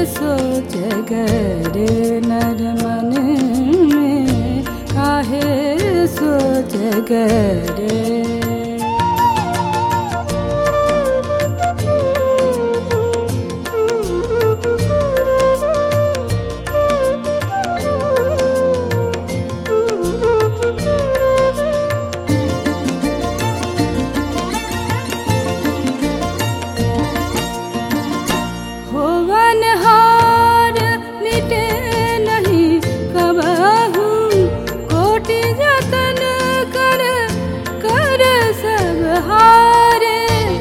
सोच करे नर मन में, काहे सोच करे। होवनहार मिटे नहीं कबहू, कोटि जतन कर कर सब हारे।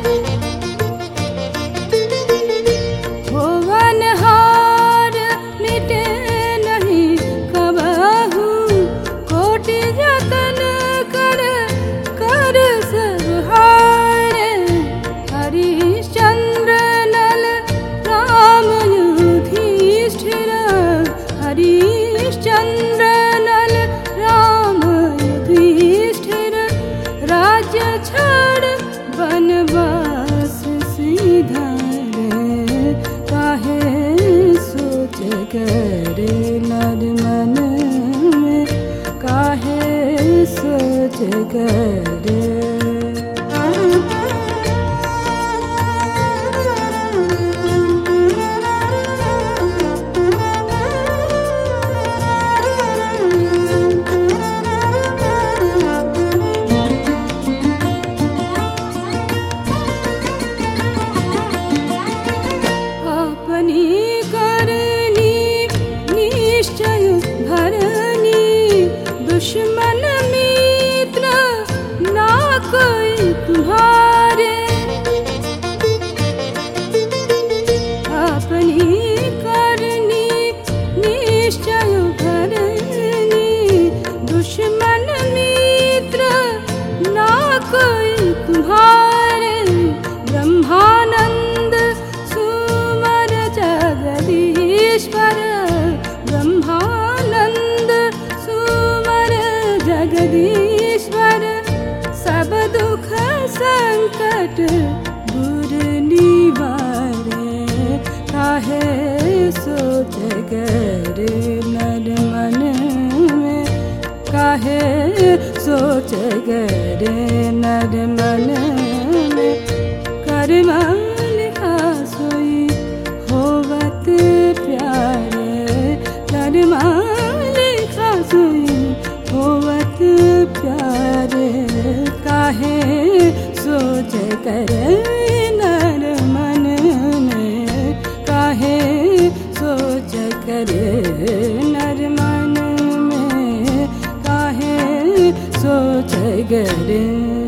होवनहार मिटे नहीं कबहू, कोटि जतन कर कर सब हारे। हरिश्चंद्र नल राम युधिष्ठिर, हरिश्चंद्र नल राम युधिष्ठिर, राज्य छोड़ वनवास सिधारे, काहे सोच करे नर मन में, काहे सोच करे। अपनी करनी निश्चय भरनी, दुश्मन मित्र ना कोई तुम्हारे। अपनी करनी निश्चय भरनी, दुश्मन मित्र ना कोई तुम्हारे। ब्रह्मानंद सुमर जगदीश्वर, ब्रह्मानंद सुमर जगदीश्वर, सब दुख संकट दूर निवारे, काहे सोच करे नर मन में, काहे सोच करे नर मन में। कर्म लिखा सोई होवत प्यारे, कर्म लिखा सोई होवत प्यारे, काहे सोच करे नर मन में, काहे सोच करे नर मन में, काहे सोच करे।